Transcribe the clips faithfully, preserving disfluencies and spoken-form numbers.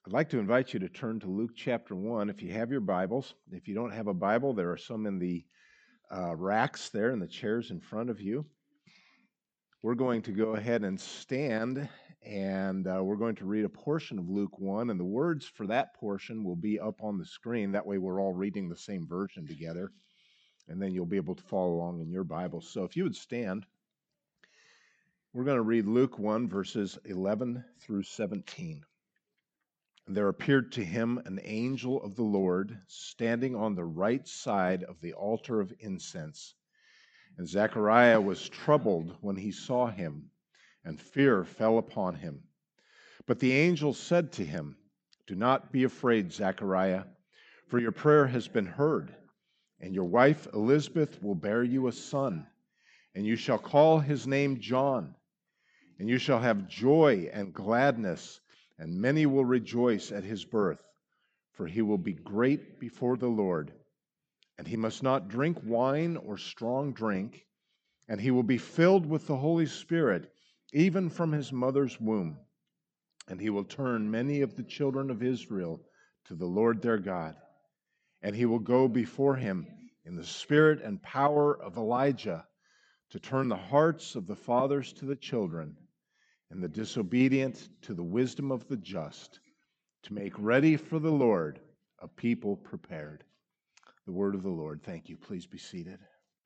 I'd like to invite you to turn to Luke chapter one if you have your Bibles. If you don't have a Bible, there are some in the uh, racks there in the chairs in front of you. We're going to go ahead and stand, and uh, we're going to read a portion of Luke one, and the words for that portion will be up on the screen. That way we're all reading the same version together, and then you'll be able to follow along in your Bible. So if you would stand, we're going to read Luke one, verses eleven through seventeen. There appeared to him an angel of the Lord standing on the right side of the altar of incense. And Zechariah was troubled when he saw him, and fear fell upon him. But the angel said to him, "Do not be afraid, Zechariah, for your prayer has been heard, and your wife Elizabeth will bear you a son, and you shall call his name John. And you shall have joy and gladness, and many will rejoice at his birth, for he will be great before the Lord. And he must not drink wine or strong drink, and he will be filled with the Holy Spirit, even from his mother's womb. And he will turn many of the children of Israel to the Lord their God. And he will go before him in the spirit and power of Elijah, to turn the hearts of the fathers to the children, and the disobedient to the wisdom of the just, to make ready for the Lord a people prepared." The word of the Lord. Thank you. Please be seated.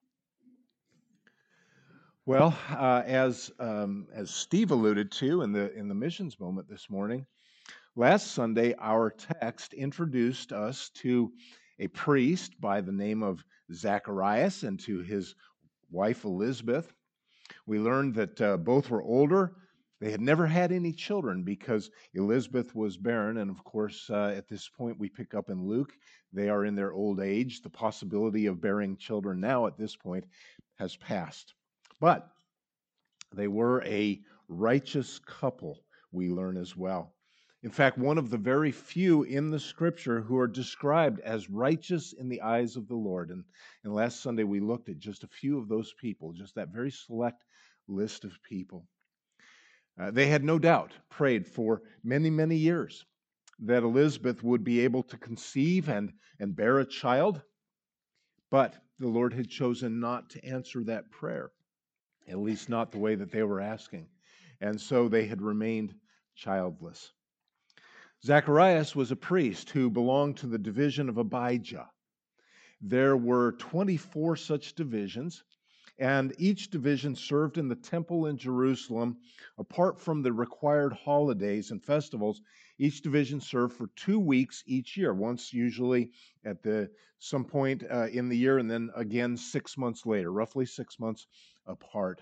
Well, uh, as um, as Steve alluded to in the in the missions moment this morning, last Sunday our text introduced us to a priest by the name of Zacharias and to his wife Elizabeth. We learned that uh, both were older. They had never had any children because Elizabeth was barren. And of course, uh, at this point, we pick up in Luke, they are in their old age. The possibility of bearing children now at this point has passed. But they were a righteous couple, we learn as well. In fact, one of the very few in the scripture who are described as righteous in the eyes of the Lord. And, and last Sunday, we looked at just a few of those people, just that very select list of people. Uh, they had no doubt prayed for many, many years that Elizabeth would be able to conceive and, and bear a child, but the Lord had chosen not to answer that prayer, at least not the way that they were asking. And so they had remained childless. Zacharias was a priest who belonged to the division of Abijah. There were twenty-four such divisions, and each division served in the temple in Jerusalem. Apart from the required holidays and festivals, each division served for two weeks each year, once usually at the some point uh, in the year, and then again six months later, roughly six months apart.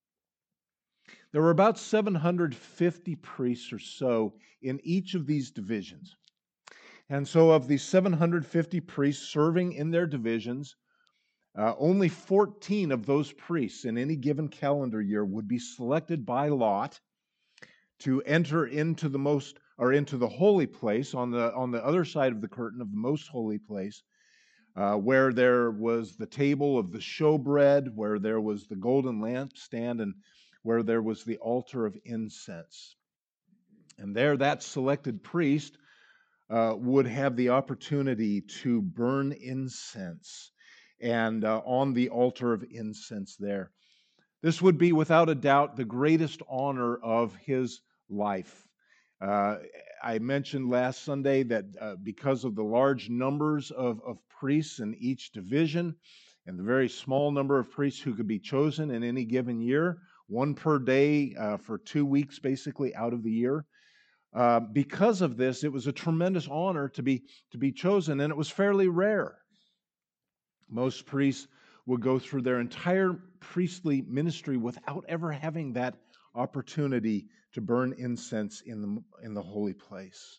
There were about seven hundred fifty priests or so in each of these divisions. And so of these seven hundred fifty priests serving in their divisions, Uh, only fourteen of those priests in any given calendar year would be selected by lot to enter into the most or into the holy place on the on the other side of the curtain of the most holy place, uh, where there was the table of the showbread, where there was the golden lampstand, and where there was the altar of incense. And there, that selected priest uh, would have the opportunity to burn incense and uh, on the altar of incense there. This would be without a doubt the greatest honor of his life. Uh, I mentioned last Sunday that uh, because of the large numbers of, of priests in each division and the very small number of priests who could be chosen in any given year, one per day uh, for two weeks basically out of the year, uh, because of this, it was a tremendous honor to be, to be chosen, and it was fairly rare. Most priests would go through their entire priestly ministry without ever having that opportunity to burn incense in the, in the holy place.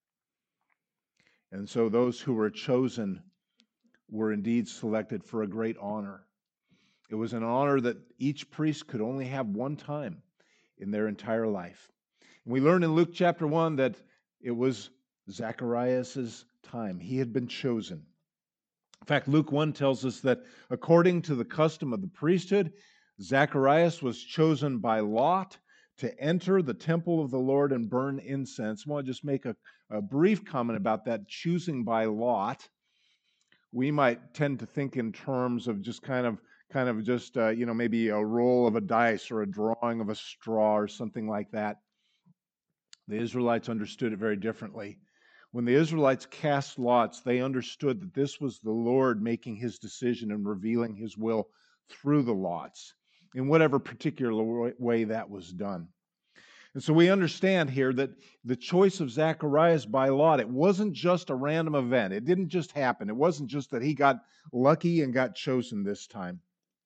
And so those who were chosen were indeed selected for a great honor. It was an honor that each priest could only have one time in their entire life. And we learn in Luke chapter one that it was Zacharias' time. He had been chosen. In fact, Luke one tells us that according to the custom of the priesthood, Zacharias was chosen by lot to enter the temple of the Lord and burn incense. I want to just make a, a brief comment about that choosing by lot. We might tend to think in terms of just kind of kind of just uh, you know maybe a roll of a dice or a drawing of a straw or something like that. The Israelites understood it very differently. When the Israelites cast lots, they understood that this was the Lord making his decision and revealing his will through the lots, in whatever particular way that was done. And so we understand here that the choice of Zacharias by lot, it wasn't just a random event. It didn't just happen. It wasn't just that he got lucky and got chosen this time.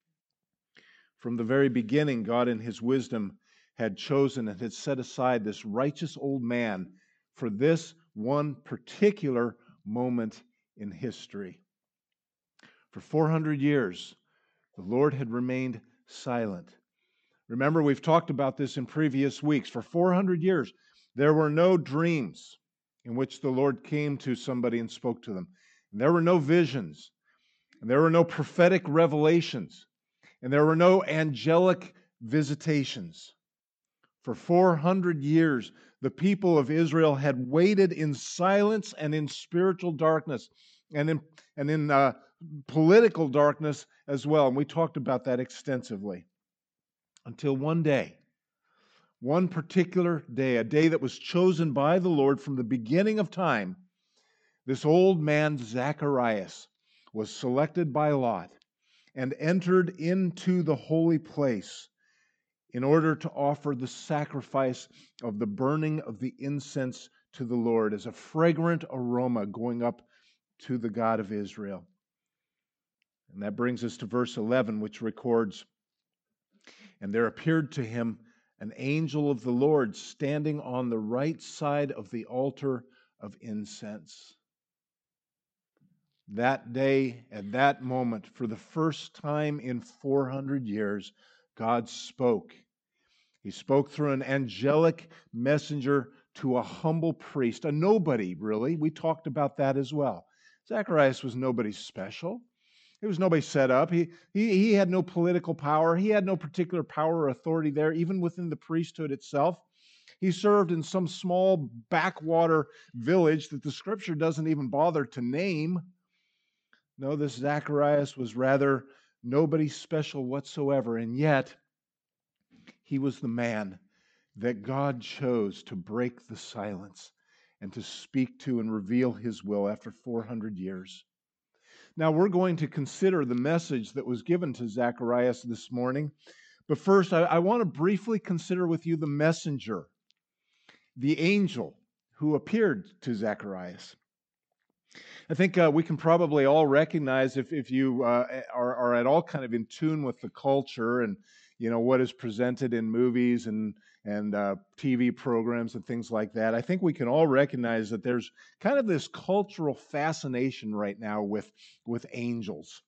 From the very beginning, God in his wisdom had chosen and had set aside this righteous old man for this one particular moment in history. For four hundred years, the Lord had remained silent. Remember, we've talked about this in previous weeks. For four hundred years, there were no dreams in which the Lord came to somebody and spoke to them. And there were no visions. And there were no prophetic revelations. And there were no angelic visitations. For four hundred years, the people of Israel had waited in silence and in spiritual darkness and in, and in uh, political darkness as well. And we talked about that extensively. Until one day, one particular day, a day that was chosen by the Lord from the beginning of time, this old man Zacharias was selected by lot and entered into the holy place in order to offer the sacrifice of the burning of the incense to the Lord as a fragrant aroma going up to the God of Israel. And that brings us to verse eleven, which records, "And there appeared to him an angel of the Lord standing on the right side of the altar of incense." That day, at that moment, for the first time in four hundred years, God spoke. He spoke through an angelic messenger to a humble priest, a nobody, really. We talked about that as well. Zacharias was nobody special. He was nobody set up. He, he, he had no political power. He had no particular power or authority there, even within the priesthood itself. He served in some small backwater village that the scripture doesn't even bother to name. No, this Zacharias was rather nobody special whatsoever, and yet he was the man that God chose to break the silence and to speak to and reveal his will after four hundred years. Now, we're going to consider the message that was given to Zacharias this morning. But first, I, I want to briefly consider with you the messenger, the angel who appeared to Zacharias. I think uh, we can probably all recognize, if, if you uh, are, are at all kind of in tune with the culture and you know what is presented in movies and and uh, T V programs and things like that, I think we can all recognize that there's kind of this cultural fascination right now with, with angels.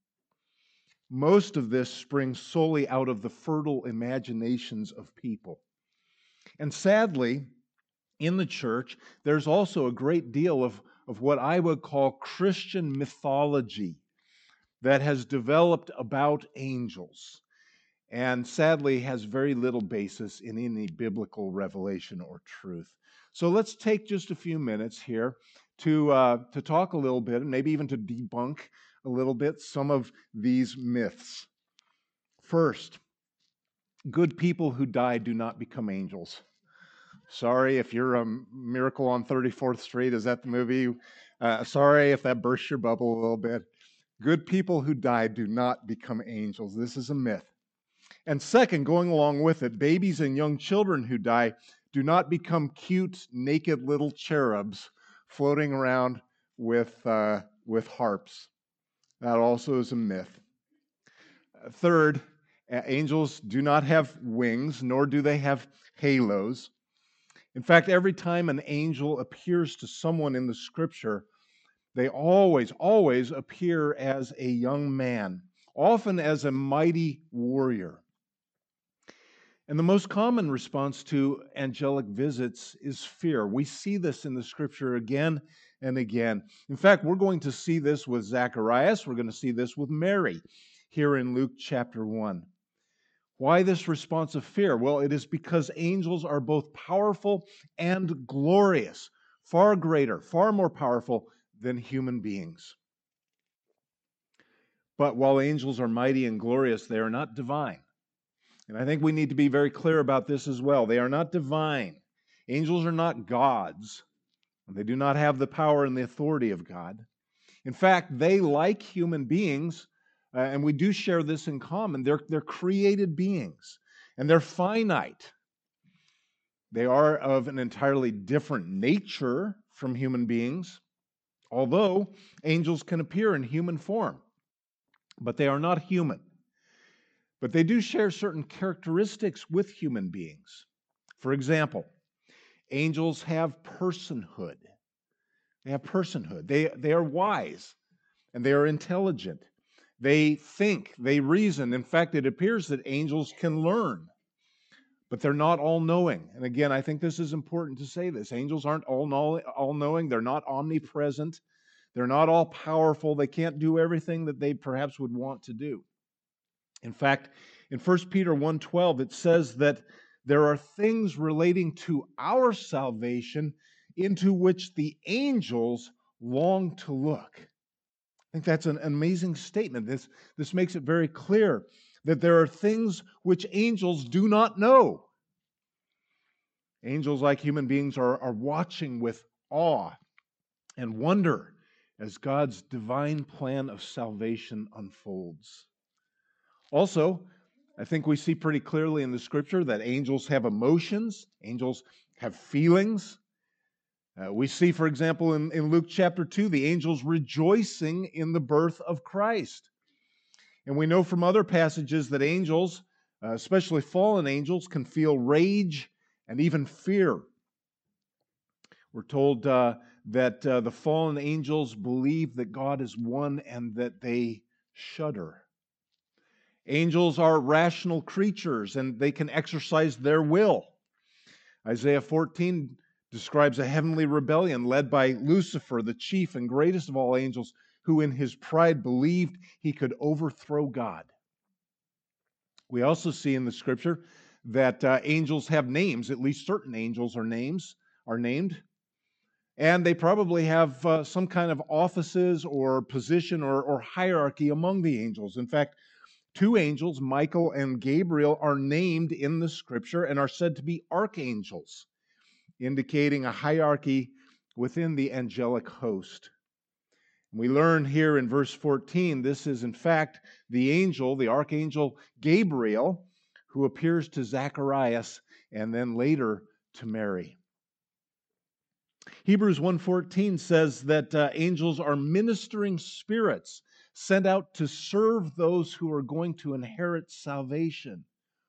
Most of this springs solely out of the fertile imaginations of people. And sadly, in the church, there's also a great deal of, of what I would call Christian mythology that has developed about angels, and sadly has very little basis in any biblical revelation or truth. So let's take just a few minutes here to, uh, to talk a little bit, and maybe even to debunk a little bit some of these myths. First, good people who die do not become angels. Sorry if you're a Miracle on thirty-fourth Street. Is that the movie? Uh, sorry if that bursts your bubble a little bit. Good people who die do not become angels. This is a myth. And second, going along with it, babies and young children who die do not become cute, naked little cherubs floating around with, uh, with harps. That also is a myth. Third, angels do not have wings, nor do they have halos. In fact, every time an angel appears to someone in the scripture, they always, always appear as a young man, often as a mighty warrior. And the most common response to angelic visits is fear. We see this in the scripture again and again. In fact, we're going to see this with Zacharias. We're going to see this with Mary here in Luke chapter one. Why this response of fear? Well, it is because angels are both powerful and glorious, far greater, far more powerful than human beings. But while angels are mighty and glorious, they are not divine. And I think we need to be very clear about this as well. They are not divine. Angels are not gods. They do not have the power and the authority of God. In fact, they, like human beings, uh, and we do share this in common, they're, they're created beings, and they're finite. They are of an entirely different nature from human beings, although angels can appear in human form, but they are not human. But they do share certain characteristics with human beings. For example, angels have personhood. They have personhood. They, they are wise and they are intelligent. They think, they reason. In fact, it appears that angels can learn, but they're not all-knowing. And again, I think this is important to say this. Angels aren't all-knowing. They're not omnipresent. They're not all-powerful. They can't do everything that they perhaps would want to do. In fact, in First Peter one twelve, it says that there are things relating to our salvation into which the angels long to look. I think that's an amazing statement. This, this makes it very clear that there are things which angels do not know. Angels, like human beings, are, are watching with awe and wonder as God's divine plan of salvation unfolds. Also, I think we see pretty clearly in the Scripture that angels have emotions, angels have feelings. Uh, we see, for example, in, in Luke chapter two, the angels rejoicing in the birth of Christ. And we know from other passages that angels, uh, especially fallen angels, can feel rage and even fear. We're told uh, that uh, the fallen angels believe that God is one and that they shudder. Angels are rational creatures and they can exercise their will. Isaiah fourteen describes a heavenly rebellion led by Lucifer, the chief and greatest of all angels, who in his pride believed he could overthrow God. We also see in the Scripture that uh, angels have names. At least certain angels are names are named. And they probably have uh, some kind of offices or position or, or hierarchy among the angels. In fact, two angels, Michael and Gabriel, are named in the Scripture and are said to be archangels, indicating a hierarchy within the angelic host. We learn here in verse fourteen, this is in fact the angel, the archangel Gabriel, who appears to Zacharias and then later to Mary. Hebrews one fourteen says that uh, angels are ministering spirits sent out to serve those who are going to inherit salvation.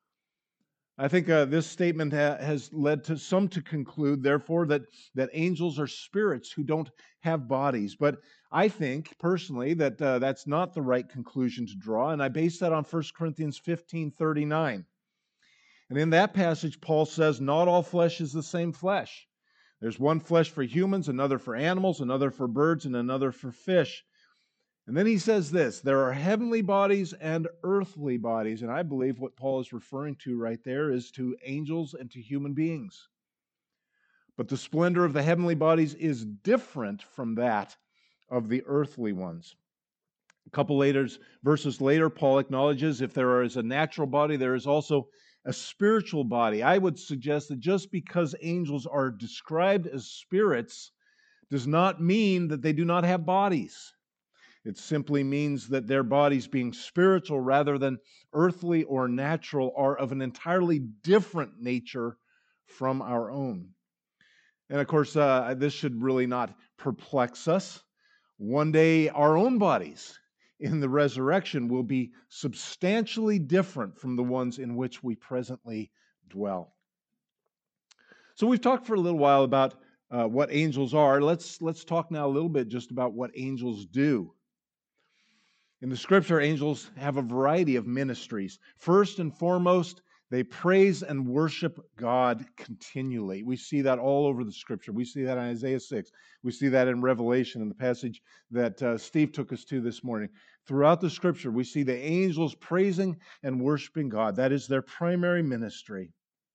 I think uh, this statement ha- has led to some to conclude, therefore, that, that angels are spirits who don't have bodies. But I think, personally, that uh, that's not the right conclusion to draw, and I base that on First Corinthians fifteen thirty-nine. And in that passage, Paul says, not all flesh is the same flesh. There's one flesh for humans, another for animals, another for birds, and another for fish. And then he says this, there are heavenly bodies and earthly bodies. And I believe what Paul is referring to right there is to angels and to human beings. But the splendor of the heavenly bodies is different from that of the earthly ones. A couple later, verses later, Paul acknowledges if there is a natural body, there is also a spiritual body. I would suggest that just because angels are described as spirits does not mean that they do not have bodies. It simply means that their bodies, being spiritual rather than earthly or natural, are of an entirely different nature from our own. And of course, uh, this should really not perplex us. One day, our own bodies in the resurrection will be substantially different from the ones in which we presently dwell. So we've talked for a little while about uh, what angels are. Let's, let's talk now a little bit just about what angels do. In the Scripture, angels have a variety of ministries. First and foremost, They praise and worship God continually. We see that all over the Scripture. We see that in Isaiah six. We see that in Revelation, in the passage that uh, Steve took us to this morning. Throughout the Scripture, we see the angels praising and worshiping God. That is their primary ministry.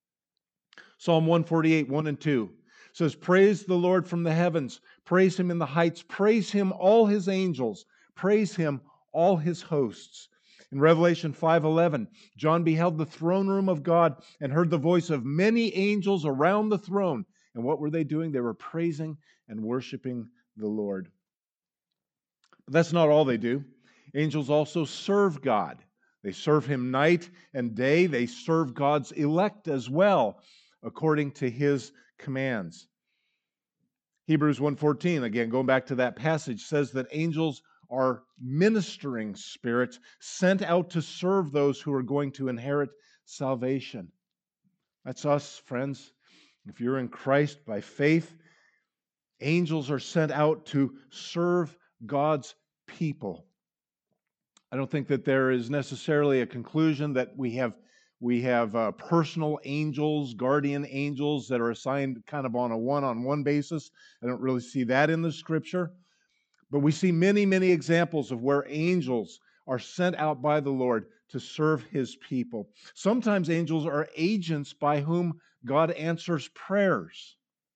Psalm one forty-eight, one and two says, "Praise the Lord from the heavens. Praise Him in the heights. Praise Him, all His angels. Praise Him, all His hosts." In Revelation five eleven, John beheld the throne room of God and heard the voice of many angels around the throne. And what were they doing? They were praising and worshiping the Lord. But that's not all they do. Angels also serve God. They serve Him night and day. They serve God's elect as well, according to His commands. Hebrews one fourteen, again, going back to that passage, says that angels are ministering spirits sent out to serve those who are going to inherit salvation. That's us, friends. If you're in Christ by faith, angels are sent out to serve God's people. I don't think that there is necessarily a conclusion that we have we have uh, personal angels, guardian angels that are assigned kind of on a one-on-one basis. I don't really see that in the Scripture. But we see many, many examples of where angels are sent out by the Lord to serve His people. Sometimes angels are agents by whom God answers prayers.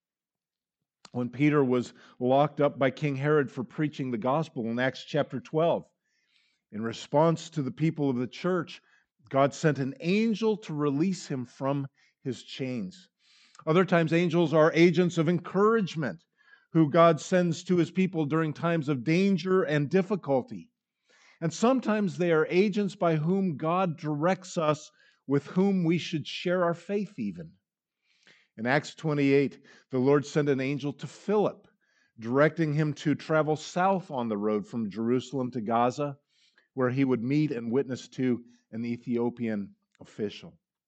When Peter was locked up by King Herod for preaching the gospel in Acts chapter twelve, in response to the people of the church, God sent an angel to release him from his chains. Other times, angels are agents of encouragement who God sends to His people during times of danger and difficulty. And sometimes they are agents by whom God directs us with whom we should share our faith even. In Acts twenty-eight, the Lord sent an angel to Philip, directing him to travel south on the road from Jerusalem to Gaza, where he would meet and witness to an Ethiopian official.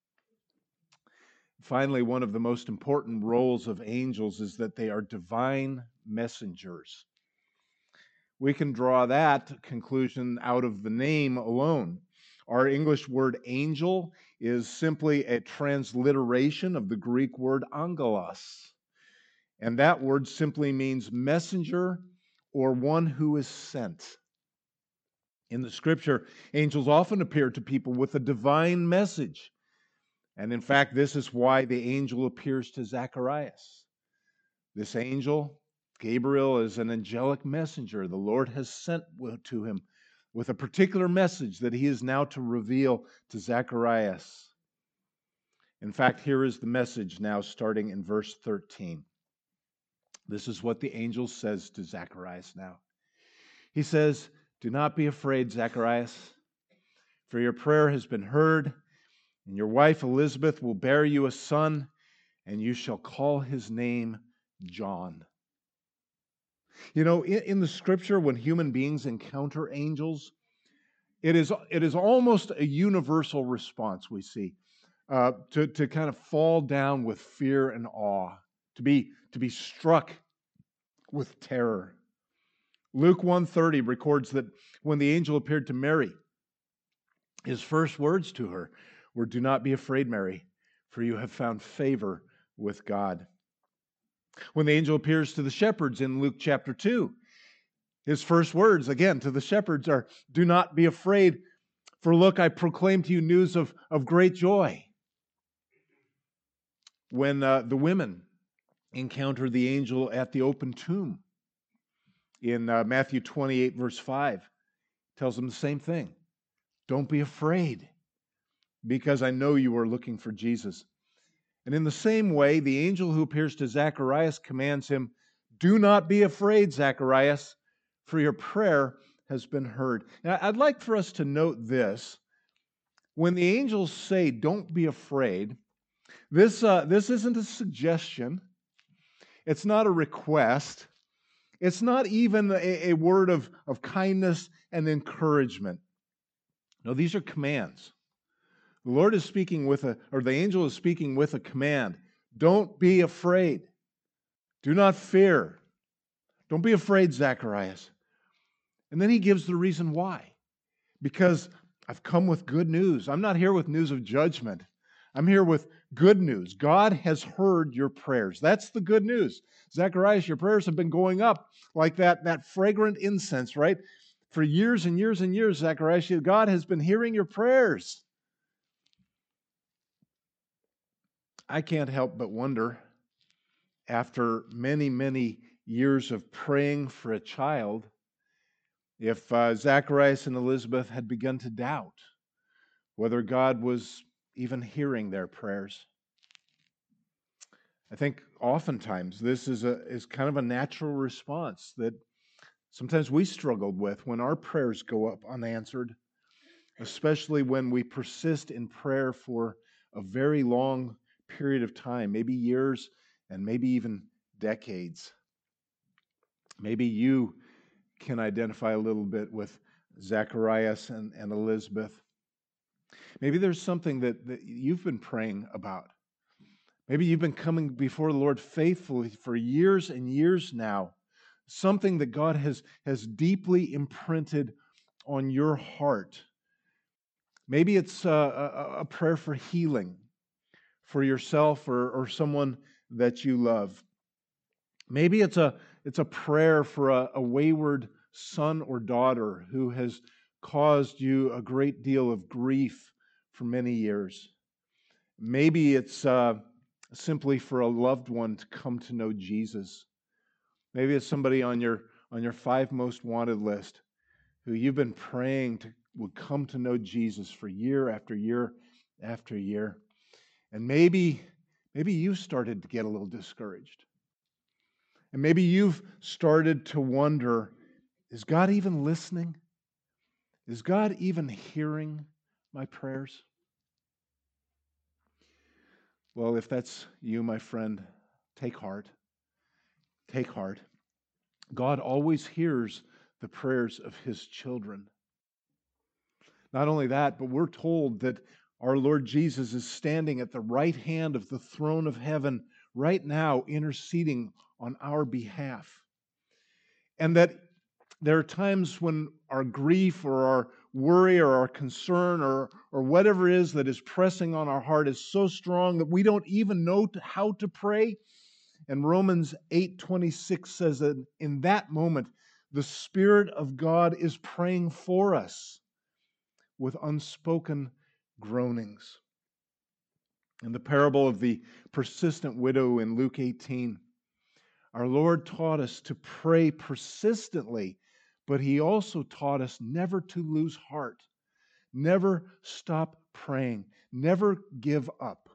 Finally, one of the most important roles of angels is that they are divine messengers. We can draw that conclusion out of the name alone. Our English word angel is simply a transliteration of the Greek word angelos. And that word simply means messenger or one who is sent. In the Scripture, angels often appear to people with a divine message. And in fact, this is why the angel appears to Zacharias. This angel, Gabriel, is an angelic messenger the Lord has sent to him with a particular message that he is now to reveal to Zacharias. In fact, here is the message now starting in verse thirteen. This is what the angel says to Zacharias now. He says, "Do not be afraid, Zacharias, for your prayer has been heard, and your wife Elizabeth will bear you a son, and you shall call his name John." You know, in, in the Scripture, when human beings encounter angels, it is, it is almost a universal response we see uh, to, to kind of fall down with fear and awe, to be, to be struck with terror. Luke one thirty records that when the angel appeared to Mary, his first words to her were, "Do not be afraid, Mary, for you have found favor with God." When the angel appears to the shepherds in Luke chapter two, his first words, again, to the shepherds are, "Do not be afraid, for look, I proclaim to you news of, of great joy." When uh, the women encounter the angel at the open tomb in uh, Matthew twenty-eight, verse five, tells them the same thing. "Don't be afraid, because I know you are looking for Jesus." And in the same way, the angel who appears to Zacharias commands him, "Do not be afraid, Zacharias, for your prayer has been heard." Now, I'd like for us to note this. When the angels say, "Don't be afraid," this, uh, this isn't a suggestion. It's not a request. It's not even a, a word of, of kindness and encouragement. No, these are commands. The Lord is speaking with a, or the angel is speaking with a command. Don't be afraid. Do not fear. Don't be afraid, Zacharias. And then he gives the reason why. Because I've come with good news. I'm not here with news of judgment. I'm here with good news. God has heard your prayers. That's the good news. Zacharias, your prayers have been going up like that, that fragrant incense, right? For years and years and years, Zacharias, God has been hearing your prayers. I can't help but wonder, after many, many years of praying for a child, if uh, Zacharias and Elizabeth had begun to doubt whether God was even hearing their prayers. I think oftentimes this is a is kind of a natural response that sometimes we struggled with when our prayers go up unanswered, especially when we persist in prayer for a very long period of time, maybe years and maybe even decades. Maybe you can identify a little bit with Zacharias and, and Elizabeth. Maybe there's something that, that you've been praying about. Maybe you've been coming before the Lord faithfully for years and years now. Something that God has, has deeply imprinted on your heart. Maybe it's a, a, a prayer for healing for yourself or, or someone that you love. Maybe it's a, it's a prayer for a, a wayward son or daughter who has caused you a great deal of grief for many years. Maybe it's uh, simply for a loved one to come to know Jesus. Maybe it's somebody on your on your five most wanted list who you've been praying to would come to know Jesus for year after year after year. And maybe maybe you've started to get a little discouraged. And maybe you've started to wonder, is God even listening? Is God even hearing my prayers? Well, if that's you, my friend, take heart. Take heart. God always hears the prayers of His children. Not only that, but we're told that our Lord Jesus is standing at the right hand of the throne of heaven right now, interceding on our behalf. And that there are times when our grief or our worry or our concern or, or whatever it is that is pressing on our heart is so strong that we don't even know how to pray. And Romans eight twenty-six says that in that moment, the Spirit of God is praying for us with unspoken groanings. In the parable of the persistent widow in Luke eighteen, our Lord taught us to pray persistently, but He also taught us never to lose heart, never stop praying, never give up.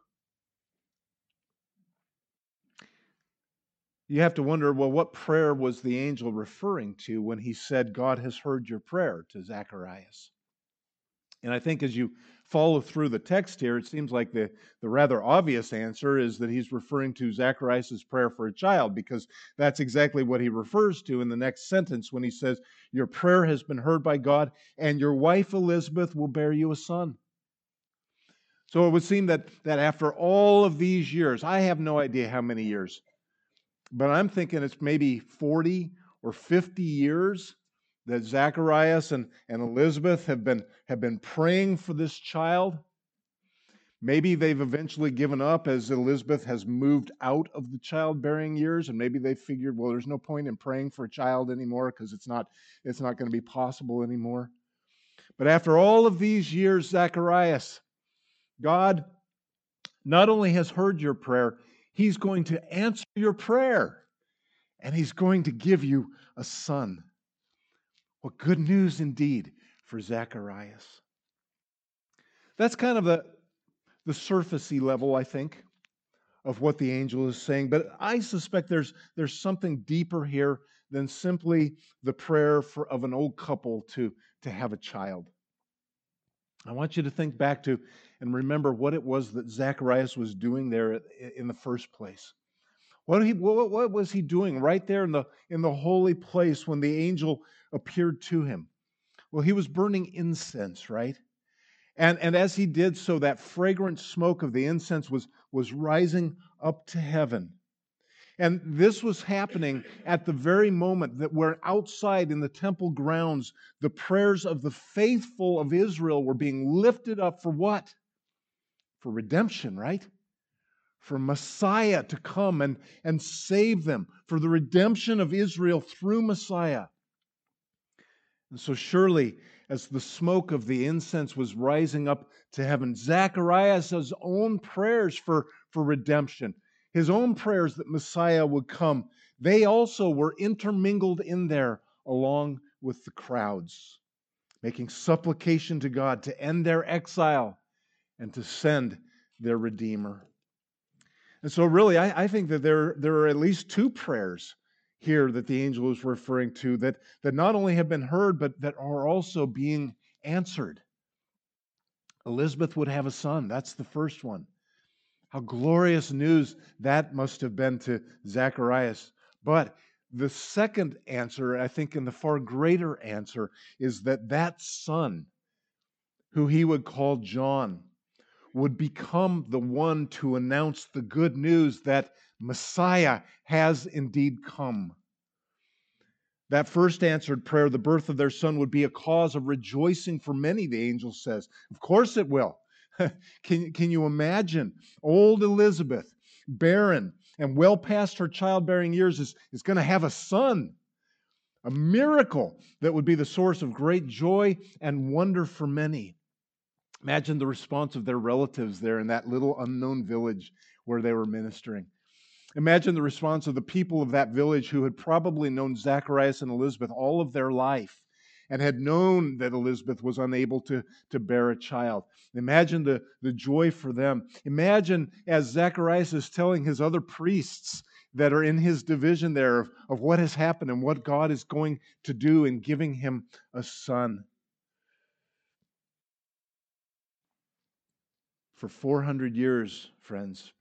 You have to wonder, well, what prayer was the angel referring to when he said, God has heard your prayer to Zacharias? And I think as you follow through the text here, it seems like the, the rather obvious answer is that he's referring to Zacharias' prayer for a child, because that's exactly what he refers to in the next sentence when he says, your prayer has been heard by God, and your wife Elizabeth will bear you a son. So it would seem that, that after all of these years, I have no idea how many years, but I'm thinking it's maybe forty or fifty years that Zacharias and, and Elizabeth have been, have been praying for this child. Maybe they've eventually given up as Elizabeth has moved out of the childbearing years, and maybe they figured, well, there's no point in praying for a child anymore because it's not, it's not going to be possible anymore. But after all of these years, Zacharias, God not only has heard your prayer, He's going to answer your prayer, and He's going to give you a son. What good news indeed for Zacharias. That's kind of the, the surfacey level, I think, of what the angel is saying. But I suspect there's, there's something deeper here than simply the prayer for, of an old couple to, to have a child. I want you to think back to and remember what it was that Zacharias was doing there in the first place. What, he, what, what was he doing right there in the, in the holy place when the angel appeared to him? Well, he was burning incense, right? And, and as he did so, that fragrant smoke of the incense was, was rising up to heaven. And this was happening at the very moment that where outside in the temple grounds, the prayers of the faithful of Israel were being lifted up for what? for redemption, right? For Messiah to come and, and save them, for the redemption of Israel through Messiah. And so surely, as the smoke of the incense was rising up to heaven, Zacharias' own prayers for, for redemption, his own prayers that Messiah would come, they also were intermingled in there along with the crowds, making supplication to God to end their exile and to send their Redeemer. And so really, I, I think that there, there are at least two prayers here that the angel is referring to that, that not only have been heard, but that are also being answered. Elizabeth would have a son. That's the first one. How glorious news that must have been to Zacharias. But the second answer, I think, and the far greater answer, is that that son, who he would call John, would become the one to announce the good news that Messiah has indeed come. That first answered prayer, the birth of their son, would be a cause of rejoicing for many, the angel says. Of course it will. can, can you imagine old Elizabeth, barren and well past her childbearing years, is, is going to have a son? A miracle that would be the source of great joy and wonder for many. Imagine the response of their relatives there in that little unknown village where they were ministering. Imagine the response of the people of that village who had probably known Zacharias and Elizabeth all of their life and had known that Elizabeth was unable to, to bear a child. Imagine the, the joy for them. Imagine as Zacharias is telling his other priests that are in his division there of, of what has happened and what God is going to do in giving him a son. For four hundred years, friends,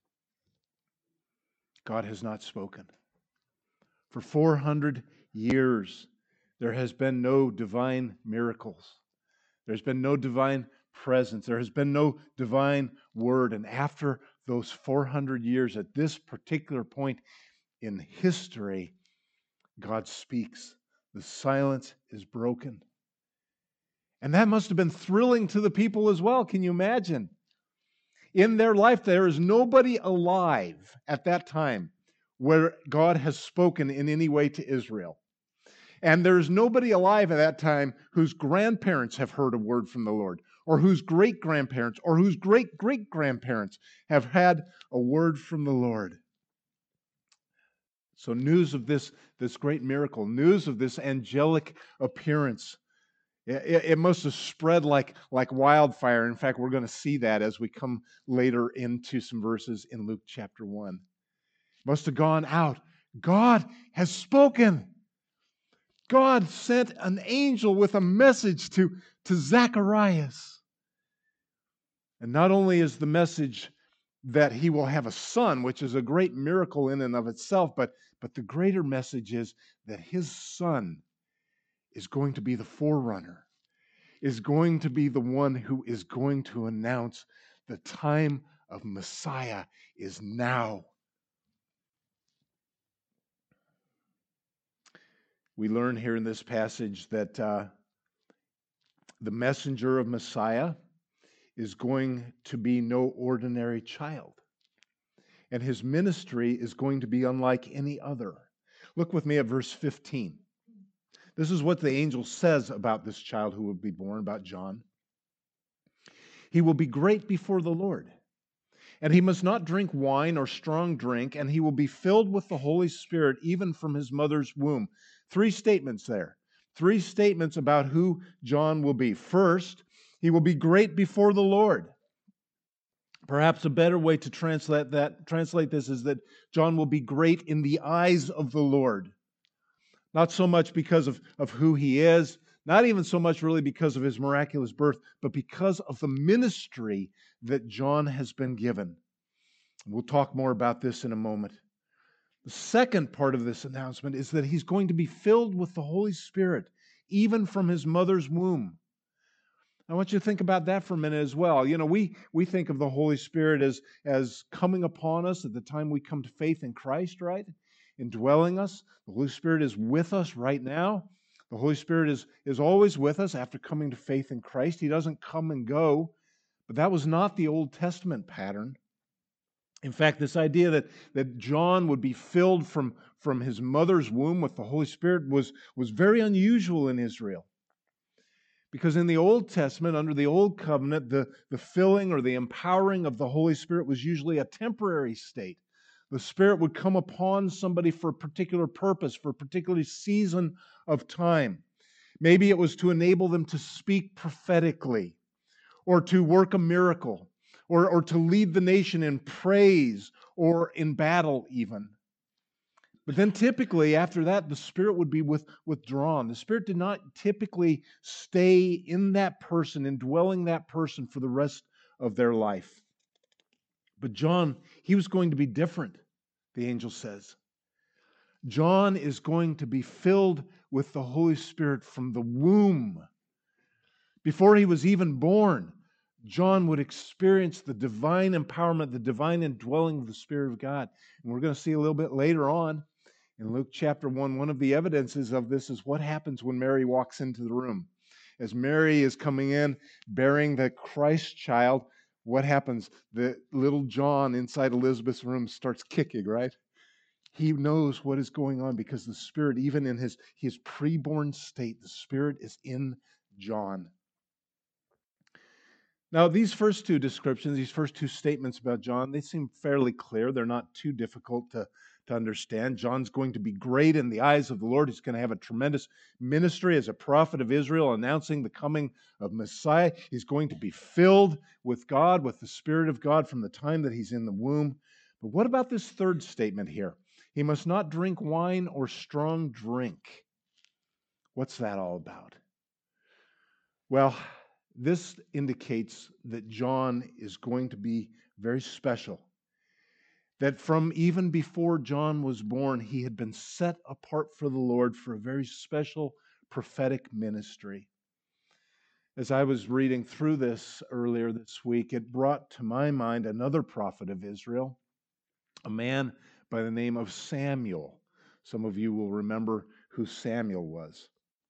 God has not spoken. For four hundred years, there has been no divine miracles. There's been no divine presence. There has been no divine word. And after those four hundred years, at this particular point in history, God speaks. The silence is broken. And that must have been thrilling to the people as well. Can you imagine? In their life, there is nobody alive at that time where God has spoken in any way to Israel. And there's nobody alive at that time whose grandparents have heard a word from the Lord, or whose great-grandparents, or whose great-great-grandparents have had a word from the Lord. So news of this, this great miracle, news of this angelic appearance, It, it must have spread like, like wildfire. In fact, we're going to see that as we come later into some verses in Luke chapter one. It must have gone out. God has spoken. God sent an angel with a message to, to Zacharias. And not only is the message that he will have a son, which is a great miracle in and of itself, but, but the greater message is that his son is going to be the forerunner, is going to be the one who is going to announce the time of Messiah is now. We learn here in this passage that uh, the messenger of Messiah is going to be no ordinary child. And his ministry is going to be unlike any other. Look with me at verse fifteen. This is what the angel says about this child who will be born, about John. He will be great before the Lord, and he must not drink wine or strong drink, and he will be filled with the Holy Spirit even from his mother's womb. Three statements there. Three statements about who John will be. First, he will be great before the Lord. Perhaps a better way to translate that, translate this is that John will be great in the eyes of the Lord. Not so much because of, of who he is, not even so much really because of his miraculous birth, but because of the ministry that John has been given. We'll talk more about this in a moment. The second part of this announcement is that he's going to be filled with the Holy Spirit, even from his mother's womb. I want you to think about that for a minute as well. You know, we, we think of the Holy Spirit as, as coming upon us at the time we come to faith in Christ, right? Indwelling us. The Holy Spirit is with us right now. The Holy Spirit is, is always with us after coming to faith in Christ. He doesn't come and go, But that was not the Old Testament pattern. In fact, this idea that, that John would be filled from, from his mother's womb with the Holy Spirit was, was very unusual in Israel. Because in the Old Testament, under the Old Covenant, the, the filling or the empowering of the Holy Spirit was usually a temporary state. The Spirit would come upon somebody for a particular purpose, for a particular season of time. Maybe it was to enable them to speak prophetically, or to work a miracle, or, or to lead the nation in praise, or in battle even. But then typically after that, the Spirit would be with, withdrawn. The Spirit did not typically stay in that person, indwelling that person for the rest of their life. But John, he was going to be different, the angel says. John is going to be filled with the Holy Spirit from the womb. Before he was even born, John would experience the divine empowerment, the divine indwelling of the Spirit of God. And we're going to see a little bit later on in Luke chapter one, one of the evidences of this is what happens when Mary walks into the room. As Mary is coming in bearing the Christ child, what happens? The little John inside Elizabeth's room starts kicking, right? He knows what is going on because the Spirit, even in his, his preborn state, the Spirit is in John. Now, these first two descriptions, these first two statements about John, they seem fairly clear. They're not too difficult to, to understand. John's going to be great in the eyes of the Lord. He's going to have a tremendous ministry as a prophet of Israel, announcing the coming of Messiah. He's going to be filled with God, with the Spirit of God from the time that he's in the womb. But what about this third statement here? He must not drink wine or strong drink. What's that all about? Well, this indicates that John is going to be very special. That from even before John was born, he had been set apart for the Lord for a very special prophetic ministry. As I was reading through this earlier this week, it brought to my mind another prophet of Israel, a man by the name of Samuel. Some of you will remember who Samuel was.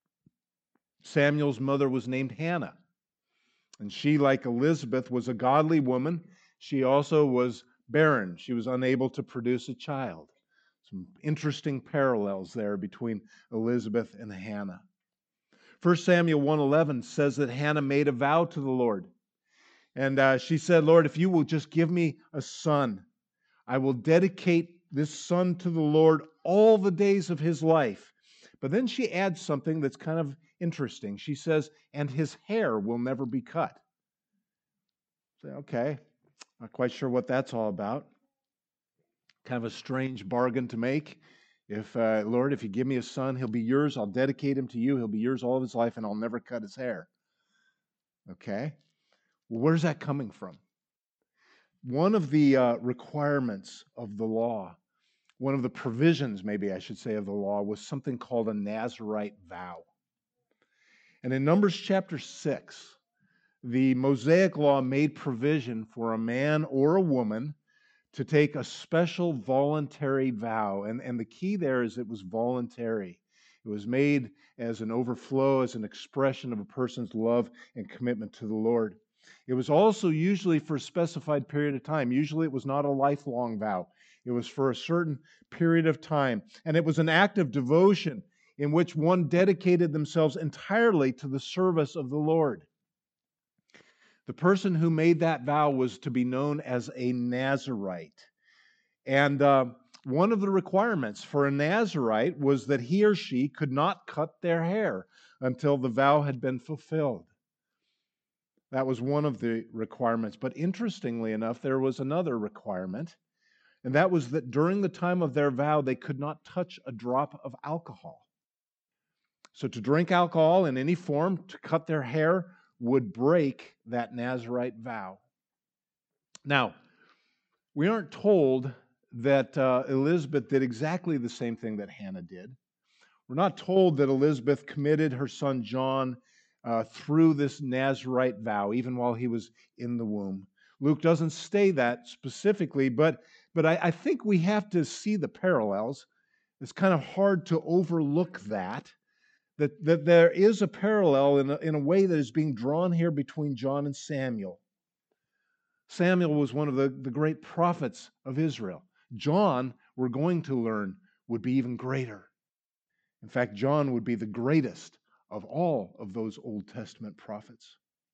Samuel's mother was named Hannah. And she, like Elizabeth, was a godly woman. She also was barren. She was unable to produce a child. Some interesting parallels there between Elizabeth and Hannah. First Samuel one eleven says that Hannah made a vow to the Lord. And uh, she said, Lord, if you will just give me a son, I will dedicate this son to the Lord all the days of his life. But then she adds something that's kind of interesting. She says, and his hair will never be cut. Say, okay, not quite sure what that's all about. Kind of a strange bargain to make. If, uh, Lord, if you give me a son, he'll be yours. I'll dedicate him to you. He'll be yours all of his life, and I'll never cut his hair. Okay? Well, where's that coming from? One of the uh, requirements of the law, one of the provisions, maybe I should say, of the law was something called a Nazirite vow. And in Numbers chapter six, the Mosaic law made provision for a man or a woman to take a special voluntary vow. And, and the key there is it was voluntary. It was made as an overflow, as an expression of a person's love and commitment to the Lord. It was also usually for a specified period of time. Usually it was not a lifelong vow. It was for a certain period of time. And it was an act of devotion in which one dedicated themselves entirely to the service of the Lord. The person who made that vow was to be known as a Nazirite. And uh, one of the requirements for a Nazirite was that he or she could not cut their hair until the vow had been fulfilled. That was one of the requirements. But interestingly enough, there was another requirement, and that was that during the time of their vow, they could not touch a drop of alcohol. So to drink alcohol in any form, to cut their hair, would break that Nazirite vow. Now, we aren't told that uh, Elizabeth did exactly the same thing that Hannah did. We're not told that Elizabeth committed her son John uh, through this Nazirite vow, even while he was in the womb. Luke doesn't say that specifically, but, but I, I think we have to see the parallels. It's kind of hard to overlook that. That, that there is a parallel in a, in a way that is being drawn here between John and Samuel. Samuel was one of the, the great prophets of Israel. John, we're going to learn, would be even greater. In fact, John would be the greatest of all of those Old Testament prophets.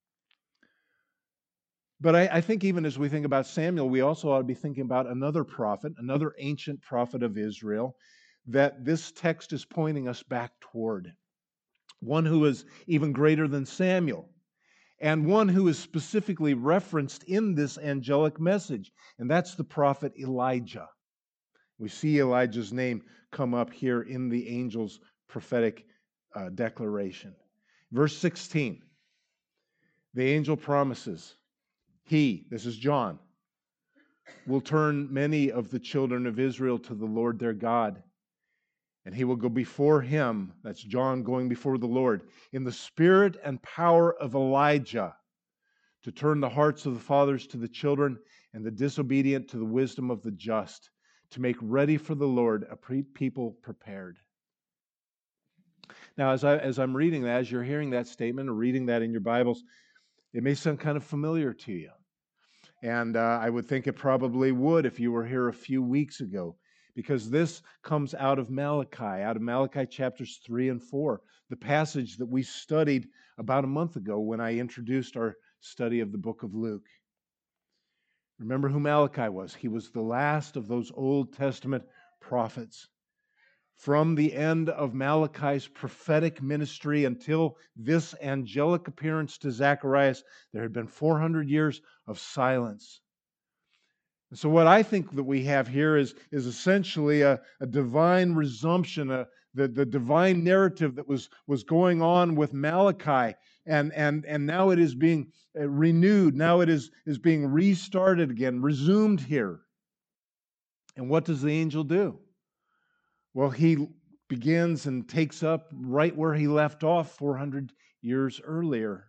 But I, I think even as we think about Samuel, we also ought to be thinking about another prophet, another ancient prophet of Israel, that this text is pointing us back toward. One who is even greater than Samuel, and one who is specifically referenced in this angelic message, and that's the prophet Elijah. We see Elijah's name come up here in the angel's prophetic uh, declaration. Verse sixteen, the angel promises, he, this is John, will turn many of the children of Israel to the Lord their God, and he will go before him, that's John going before the Lord, in the spirit and power of Elijah, to turn the hearts of the fathers to the children and the disobedient to the wisdom of the just, to make ready for the Lord a pre- people prepared. Now, as, I, as I'm reading that, as you're hearing that statement or reading that in your Bibles, it may sound kind of familiar to you. And uh, I would think it probably would if you were here a few weeks ago, because this comes out of Malachi, out of Malachi chapters three and four, the passage that we studied about a month ago when I introduced our study of the book of Luke. Remember who Malachi was. He was the last of those Old Testament prophets. From the end of Malachi's prophetic ministry until this angelic appearance to Zacharias, there had been four hundred years of silence. And so what I think that we have here is, is essentially a, a divine resumption, a, the, the divine narrative that was, was going on with Malachi, and, and, and now it is being renewed, now it is, is being restarted again, resumed here. And what does the angel do? Well, he begins and takes up right where he left off four hundred years earlier.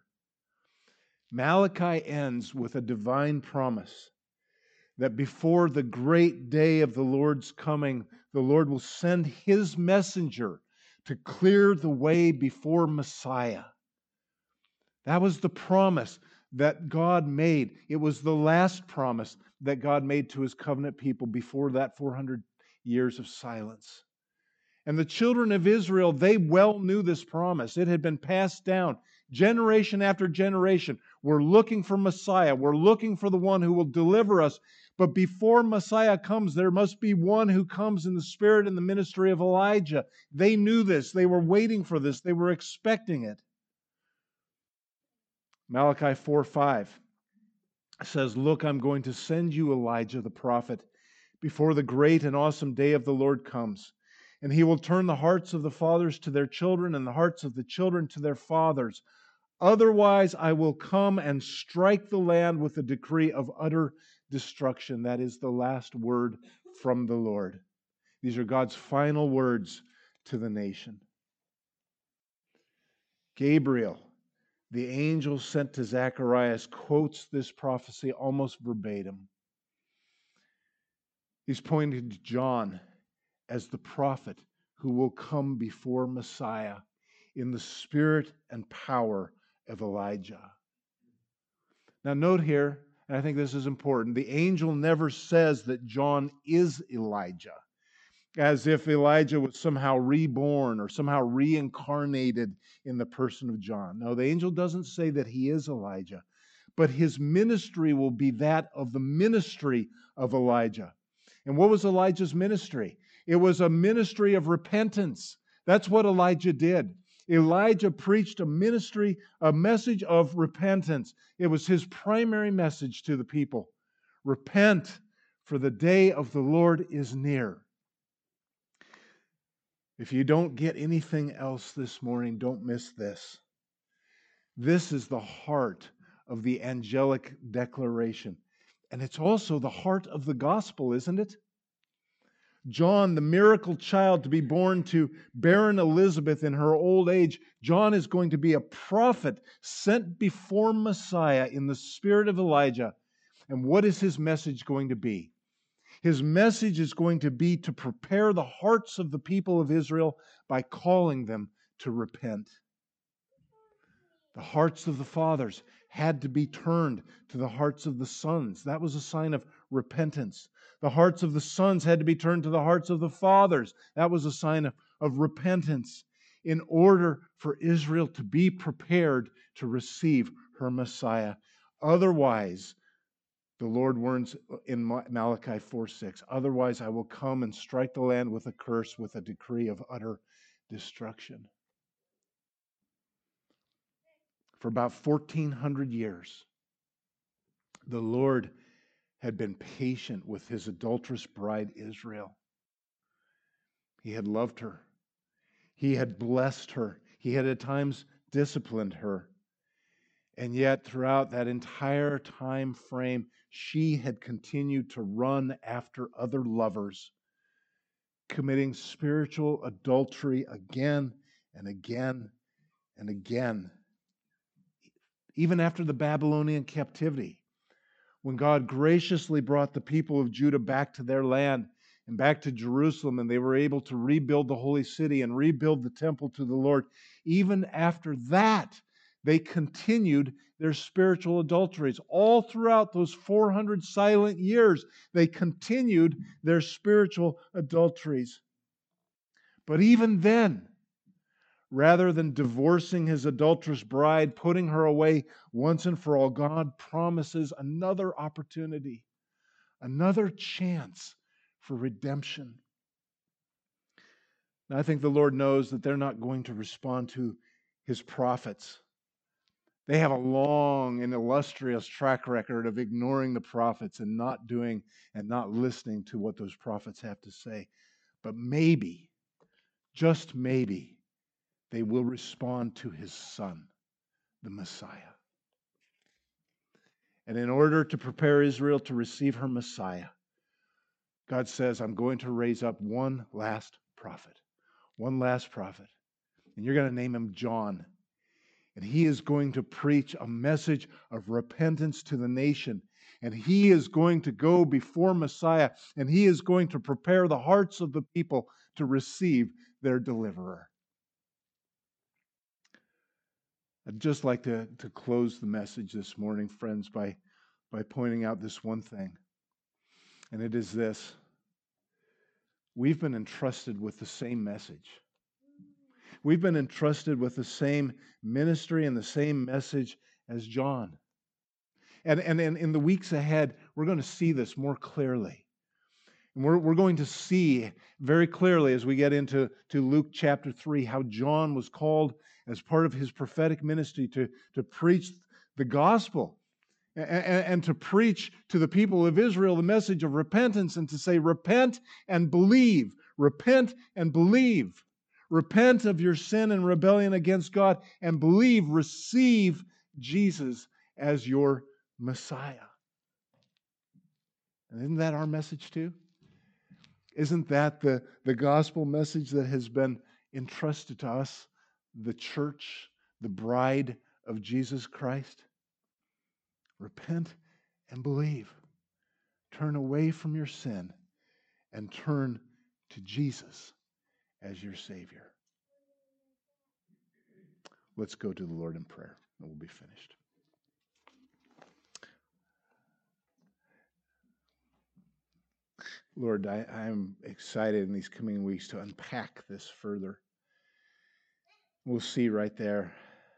Malachi ends with a divine promise that before the great day of the Lord's coming, the Lord will send His messenger to clear the way before Messiah. That was the promise that God made. It was the last promise that God made to His covenant people before that four hundred years of silence. And the children of Israel, they well knew this promise. It had been passed down generation after generation. We're looking for Messiah. We're looking for the one who will deliver us. But before Messiah comes, there must be one who comes in the spirit and the ministry of Elijah. They knew this. They were waiting for this. They were expecting it. Malachi four five says, "Look, I'm going to send you Elijah the prophet before the great and awesome day of the Lord comes. And he will turn the hearts of the fathers to their children and the hearts of the children to their fathers. Otherwise, I will come and strike the land with a decree of utter destruction." That is the last word from the Lord. These are God's final words to the nation. Gabriel, the angel sent to Zacharias, quotes this prophecy almost verbatim. He's pointing to John as the prophet who will come before Messiah in the spirit and power of Elijah. Now note here, and I think this is important, the angel never says that John is Elijah, as if Elijah was somehow reborn or somehow reincarnated in the person of John. No, the angel doesn't say that he is Elijah, but his ministry will be that of the ministry of Elijah. And what was Elijah's ministry? It was a ministry of repentance. That's what Elijah did. Elijah preached a ministry, a message of repentance. It was his primary message to the people. Repent, for the day of the Lord is near. If you don't get anything else this morning, don't miss this. This is the heart of the angelic declaration. And it's also the heart of the gospel, isn't it? John, the miracle child to be born to barren Elizabeth in her old age, John is going to be a prophet sent before Messiah in the spirit of Elijah. And what is his message going to be? His message is going to be to prepare the hearts of the people of Israel by calling them to repent. The hearts of the fathers had to be turned to the hearts of the sons. That was a sign of repentance. The hearts of the sons had to be turned to the hearts of the fathers. That was a sign of, of repentance in order for Israel to be prepared to receive her Messiah. Otherwise, the Lord warns in Malachi four six, otherwise I will come and strike the land with a curse, with a decree of utter destruction. For about fourteen hundred years, the Lord had been patient with his adulterous bride Israel. He had loved her. He had blessed her. He had at times disciplined her. And yet, throughout that entire time frame, she had continued to run after other lovers, committing spiritual adultery again and again and again. Even after the Babylonian captivity, when God graciously brought the people of Judah back to their land and back to Jerusalem, and they were able to rebuild the holy city and rebuild the temple to the Lord, even after that, they continued their spiritual adulteries. All throughout those four hundred silent years, they continued their spiritual adulteries. But even then, rather than divorcing his adulterous bride, putting her away once and for all, God promises another opportunity, another chance for redemption. And I think the Lord knows that they're not going to respond to his prophets. They have a long and illustrious track record of ignoring the prophets and not doing and not listening to what those prophets have to say. But maybe, just maybe, they will respond to his Son, the Messiah. And in order to prepare Israel to receive her Messiah, God says, I'm going to raise up one last prophet. One last prophet. And you're going to name him John. And he is going to preach a message of repentance to the nation. And he is going to go before Messiah. And he is going to prepare the hearts of the people to receive their deliverer. I'd just like to, to close the message this morning, friends, by, by pointing out this one thing. And it is this. We've been entrusted with the same message. We've been entrusted with the same ministry and the same message as John. And, and, and in the weeks ahead, we're going to see this more clearly. And we're, we're going to see very clearly as we get into to Luke chapter three how John was called as part of his prophetic ministry to, to preach the gospel and, and, and to preach to the people of Israel the message of repentance and to say, repent and believe. Repent and believe. Repent of your sin and rebellion against God and believe, receive Jesus as your Messiah. And isn't that our message too? Isn't that the, the gospel message that has been entrusted to us, the church, the bride of Jesus Christ? Repent and believe. Turn away from your sin and turn to Jesus as your Savior. Let's go to the Lord in prayer, and we'll be finished. Lord, I, I'm excited in these coming weeks to unpack this further. We'll see right there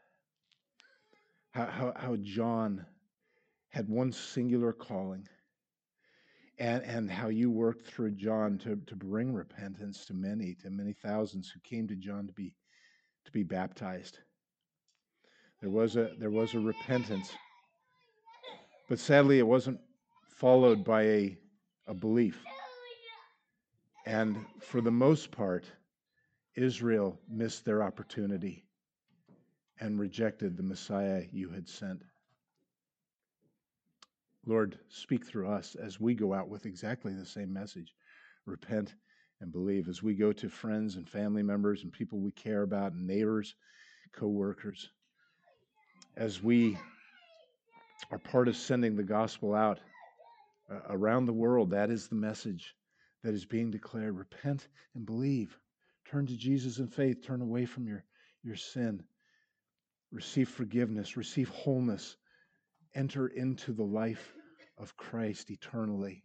how, how, how John had one singular calling, and, and how you worked through John to, to bring repentance to many, to many thousands who came to John to be to be baptized. There was a there was a repentance, but sadly it wasn't followed by a, a belief. And for the most part, Israel missed their opportunity and rejected the Messiah you had sent. Lord, speak through us as we go out with exactly the same message. Repent and believe. As we go to friends and family members and people we care about, and neighbors, co-workers, as we are part of sending the gospel out uh, around the world, that is the message that is being declared. Repent and believe. Turn to Jesus in faith. Turn away from your, your sin. receive forgiveness, receive wholeness, enter into the life of Christ eternally.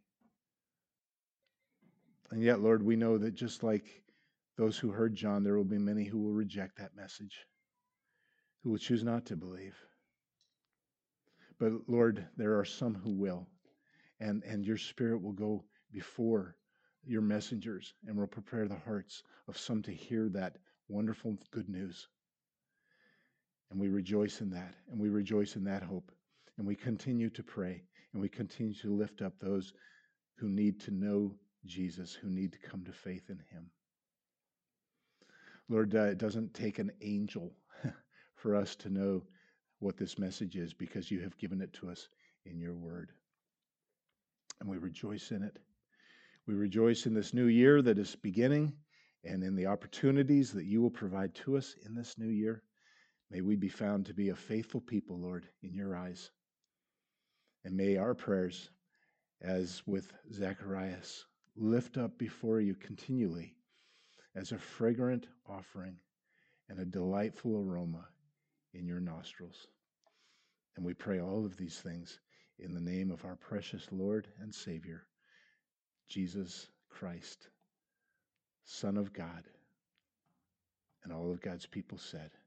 And yet, Lord, we know that just like those who heard John, there will be many who will reject that message, who will choose not to believe. But Lord, there are some who will, and, and your Spirit will go before your messengers and will prepare the hearts of some to hear that wonderful good news. And we rejoice in that, and we rejoice in that hope. And we continue to pray, and we continue to lift up those who need to know Jesus, who need to come to faith in him. Lord, uh, it doesn't take an angel for us to know what this message is, because you have given it to us in your word. And we rejoice in it. We rejoice in this new year that is beginning and in the opportunities that you will provide to us in this new year. May we be found to be a faithful people, Lord, in your eyes. And may our prayers, as with Zacharias, lift up before you continually as a fragrant offering and a delightful aroma in your nostrils. And we pray all of these things in the name of our precious Lord and Savior, Jesus Christ, Son of God. And all of God's people said,